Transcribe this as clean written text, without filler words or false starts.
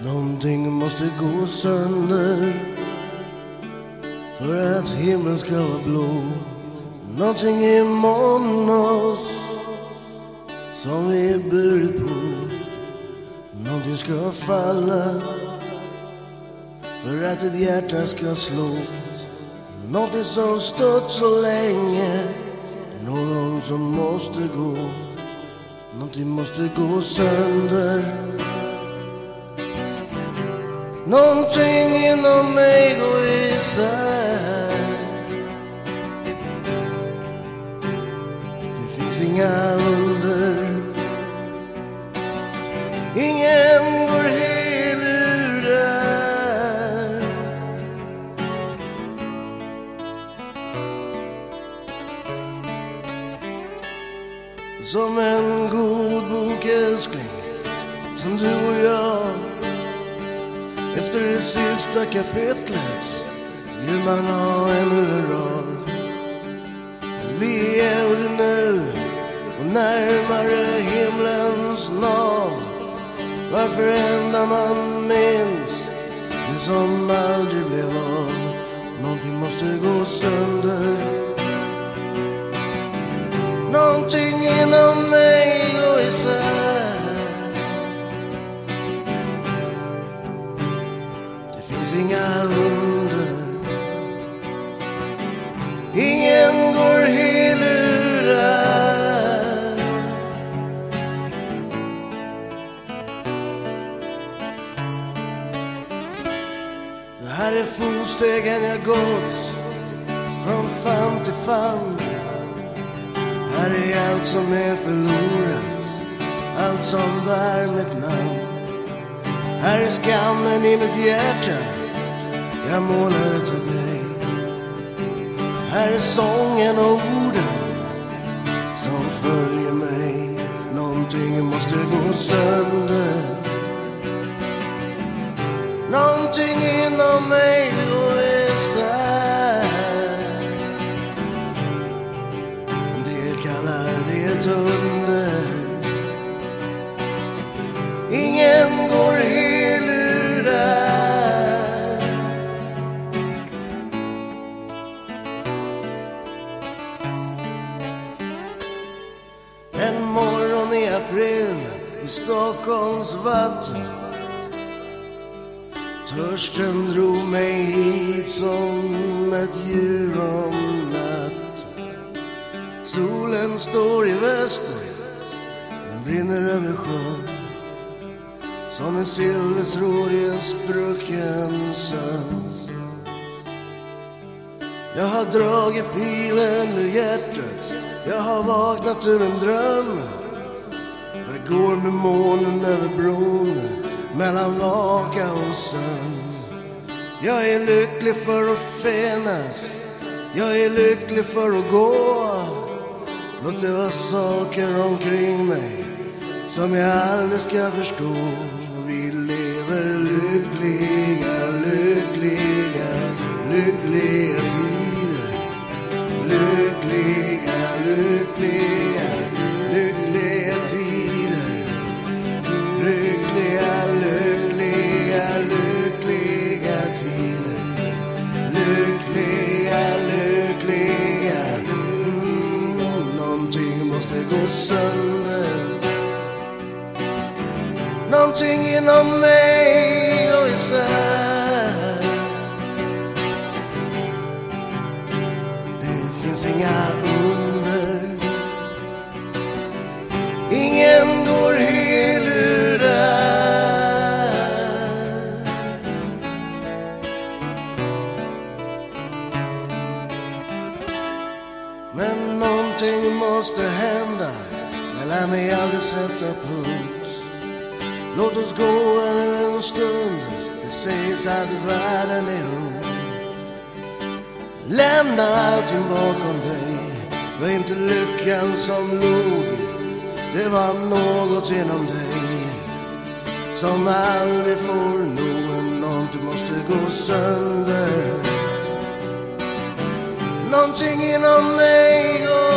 Någonting måste gå sönder för att himlen ska vara blå. Någonting inom oss som vi är burit på. Någonting ska falla för att ett hjärta ska slå. Någonting som stått så länge, någon som måste gå. Någonting måste gå sönder. Någonting inom mig går isär. Det finns inga under, ingen går hel ur där. Som en god bok, älskling, som du och jag. Efter det sista kapitlet vill man ha ännu en rad. Men vi är äldre nu och närmare himlens nav. Varför enda man minns det som aldrig blev av. Någonting måste gå sönder. Någonting inom mig går isär. Det finns inga under, ingen går hel ur där. Det här är fotstegen jag gått från famn till famn. Här är allt som är förlorat, allt som bär mitt namn. Här är skammen i mitt hjärta, jag målar det till dig. Här är sången och orden som följer mig. Någonting måste gå sönder. Någonting inom mig går isär. En del kallar det ett under. Ingen går hel ur där. En morgon i april i Stockholms vatten. Törsten drog mig hit som ett djur om natten. Solen står i väster, den brinner över sjön. Som en silvertråd i en sprucken sömn. Jag har dragit pilen ur hjärtat, jag har vaknat ur en dröm. Jag går med månen över bron, mellan vaka och sömn. Jag är lycklig för att finnas, jag är lycklig för att gå. Låt det vara saker omkring mig som jag aldrig ska förstå. Vi lever lyckliga, lyckliga, lyckliga tider. Lyckliga, lyckliga, lyckliga tider. Lyckliga, lyckliga, lyckliga tider. Lyckliga, lyckliga. Någonting måste gå sönder. Någonting inom mig går isär. Det finns inga under, ingen går hel ur där. Men någonting måste hända, jag lär mig aldrig sätta punkt. Låt oss gå en stund, det sägs att världen är ung. Lämna allting bakom dig, var inte lyckan som låg. Det var något inom dig som aldrig får nog. Men någonting måste gå sönder. Någonting inom mig går